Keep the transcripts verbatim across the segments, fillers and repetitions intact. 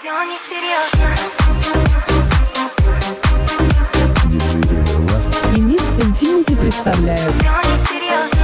Все несерьезно. диджей Last и Miss Infinity представляют Все несерьезно.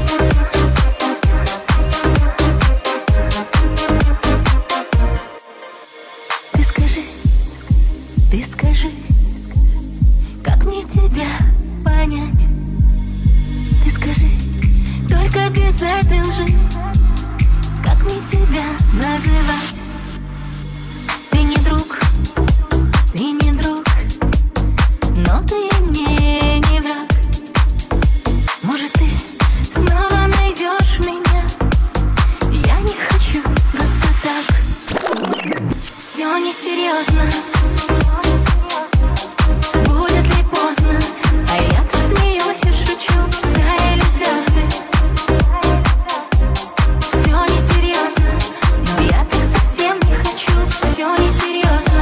Ты скажи, ты скажи, как мне тебя понять? Ты скажи, только без этой лжи, как мне тебя называть? Ты не друг, ты не друг, но ты мне не враг. Может, ты снова найдешь меня? Я не хочу просто так. Все несерьезно. Будет ли поздно? А я так смеюсь и шучу. Таяли звезды. Все несерьезно, но я так совсем не хочу. Все несерьезно.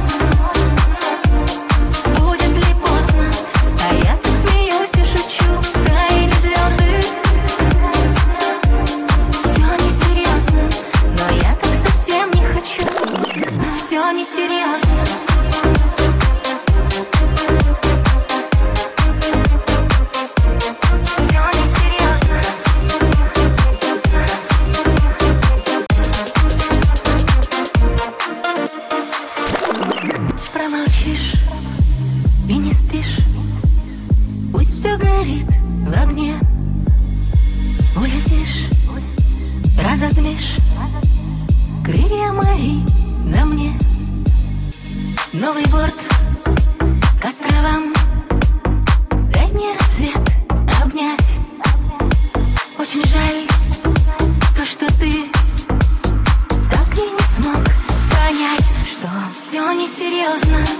Будет ли поздно? А я так смеюсь и шучу. Таяли звезды. Все несерьезно, но я так совсем не хочу. Все несерьезно. Все несерьезно. Промолчишь и не спишь. Пусть все горит в огне. Улетишь, разозлишь. Крылья мои на мне. Новый борт к островам. Дай мне рассвет обнять. Очень жаль то, что ты так и не смог понять, что все несерьезно.